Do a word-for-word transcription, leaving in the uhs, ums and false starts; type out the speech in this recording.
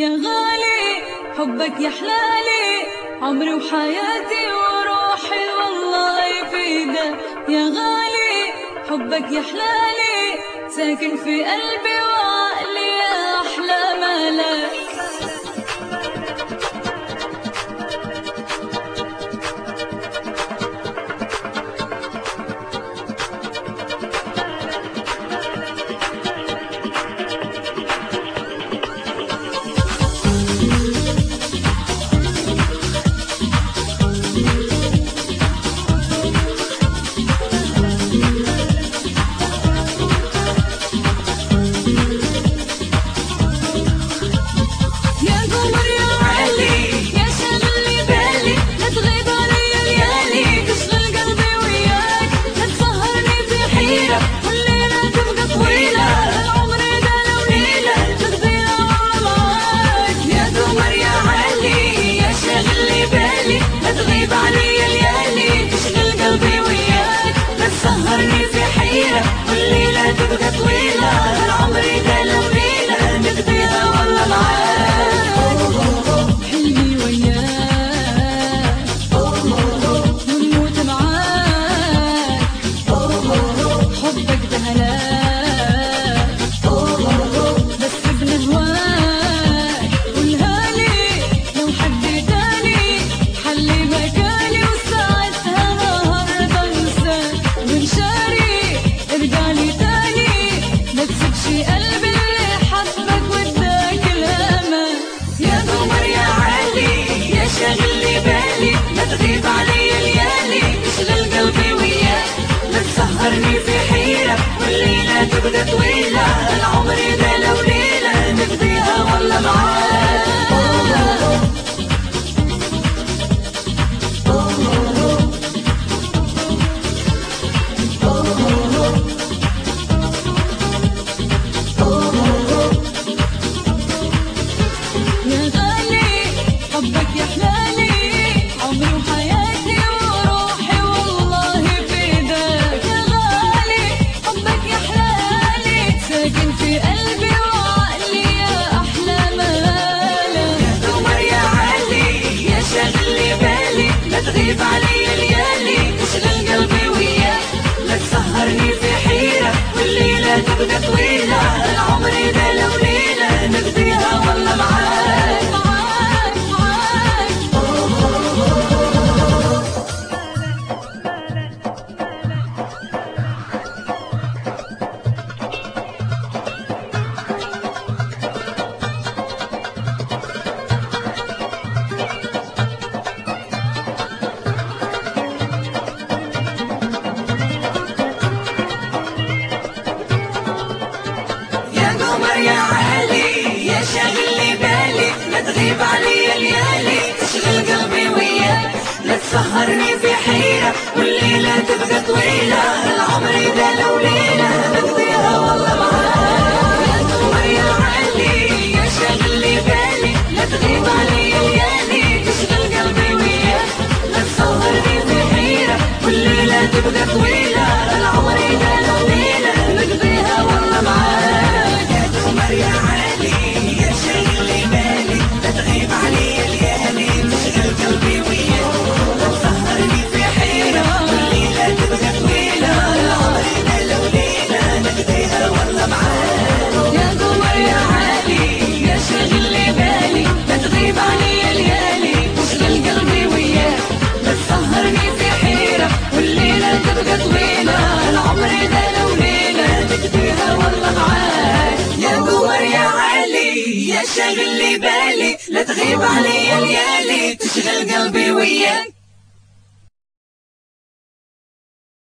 يا غالي حبك يا حلالي، عمري وحياتي وروحي والله يفيدك. يا غالي حبك يا حلالي، ساكن في قلبي وعقلي يا أحلى ملاك. تبقى طويلة العمر ده لو ليلة نقضيها والله معاك. يا غالي حبك يا حلالي، عمري وحياتي وروحي والله فداك. يا غالي حبك يا حلالي، ساكن في قلبي وعقلي يا أحلى مالك. يا قمر يا عالي يا شاغل لي بالي، لا تغيب علي ليالي تشغل قلبي وياك، لا تسهرني في حيرة والليلة تبقى طويلة العمر ده لو ليلة نقضيها والله معاك. معاك معاك يا عالي يا شاغل لي بالي، لا تغيب علي ليالي تشغل قلبي وياك، لا تسهرني في حيرة والليلة تبقى طويلة العمر ده لو ليلة نقضيها والله معاك. يا قمر يا عالي يا شاغل لي بالي، لا تغيب علي ليالي تشغل قلبي وياك، لا تسهرني في حيرة والليلة تبقى طويلة العمر ده لو ليلة نقضيها والله معاك. يا عالي يا شاغل لي بالي، لا تغيب علي ليالي تشغل قلبي وياك، لا تسهرني في حيرة والليلة تبقى طويلة العمر ده لو ليلة نقضيها والله معاك. يا قمر يا عالي يا شاغل لي بالي، لا تغيب علي ليالي تشغل قلبي وياك، لا تسهرني في حيرة والليلة تبقى طويلة العمر ده لو ليلة نقضيها والله معاك. يا قمر يا عالي يا شاغل لي بالي، لا تغيب علي ليالي تشغل قلبي وياك.